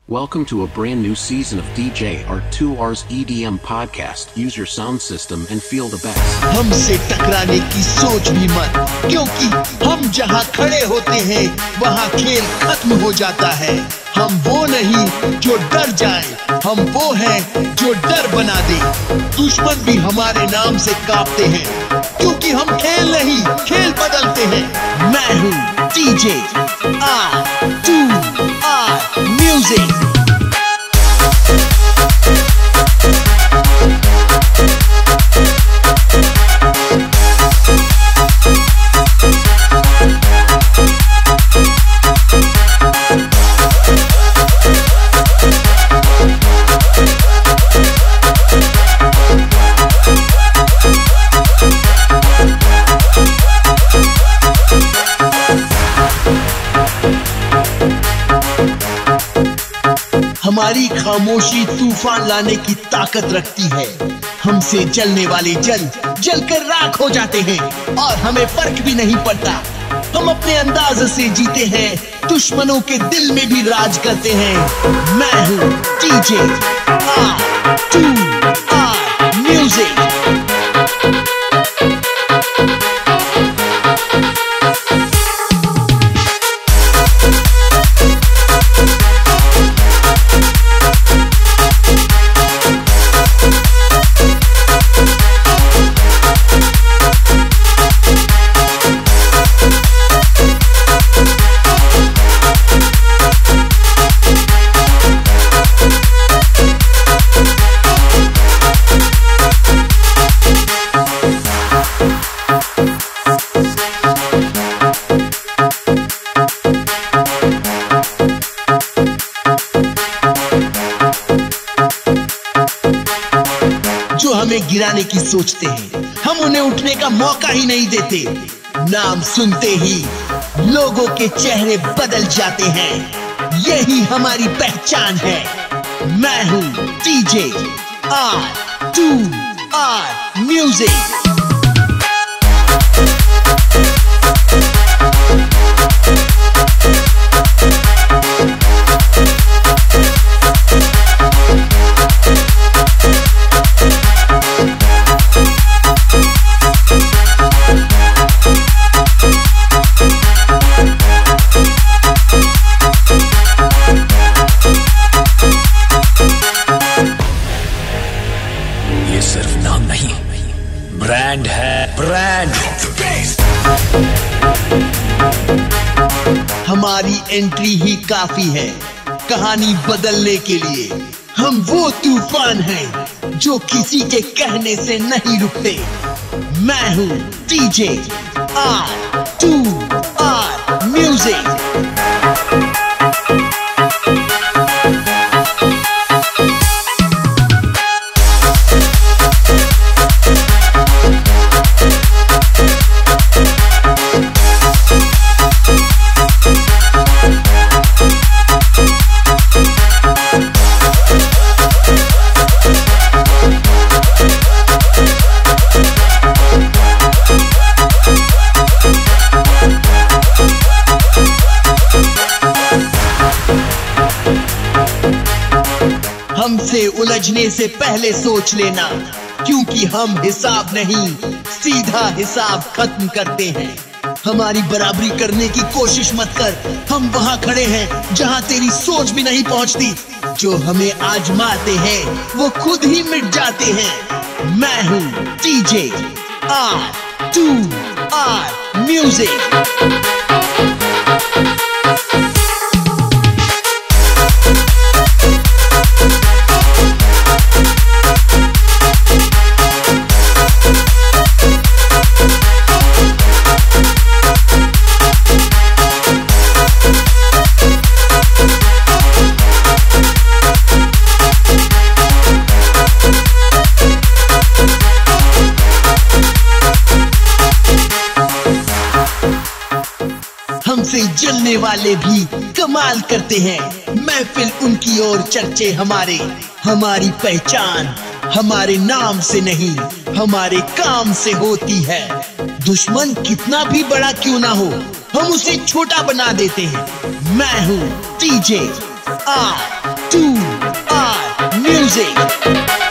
Welcome to a brand new season of DJ Art2R's EDM podcast. Use your sound system and feel the best. हमसे टकराने की सोच भी मत, क्योंकि हम जहाँ खड़े होते हैं वहाँ खेल खत्म हो जाता है। हम वो नहीं जो डर जाए, हम वो हैं जो डर बना दे। दुश्मन भी हमारे नाम से कांपते हैं, क्योंकि हम खेल नहीं खेल बदलते हैं। मैं हूँ DJ R2R म्यूजिक। हमारी खामोशी तूफान लाने की ताकत रखती है। हमसे जलने वाले जलकर राख हो जाते हैं और हमें फर्क भी नहीं पड़ता। हम अपने अंदाज से जीते हैं, दुश्मनों के दिल में भी राज करते हैं। मैं हूँ DJ R2R म्यूजिक। जो हमें गिराने की सोचते हैं, हम उन्हें उठने का मौका ही नहीं देते। नाम सुनते ही लोगों के चेहरे बदल जाते हैं, यही हमारी पहचान है। मैं हूँ DJ R2R म्यूजिक। ये सिर्फ नाम नहीं, ब्रांड है, ब्रांड। हमारी एंट्री ही काफी है कहानी बदलने के लिए। हम वो तूफान हैं जो किसी के कहने से नहीं रुकते। मैं हूँ DJ R2R म्यूजिक। हमसे उलझने से पहले सोच लेना, क्योंकि हम हिसाब नहीं सीधा हिसाब खत्म करते हैं। हमारी बराबरी करने की कोशिश मत कर, हम वहां खड़े हैं जहां तेरी सोच भी नहीं पहुंचती। जो हमें आजमाते हैं वो खुद ही मिट जाते हैं। मैं हूँ DJ R2R म्यूजिक। हमसे जलने वाले भी कमाल करते हैं। महफिल उनकी ओर चर्चे हमारे। हमारी पहचान हमारे नाम से नहीं, हमारे काम से होती है। दुश्मन कितना भी बड़ा क्यों ना हो, हम उसे छोटा बना देते हैं। मैं हूँ DJ R म्यूजिक।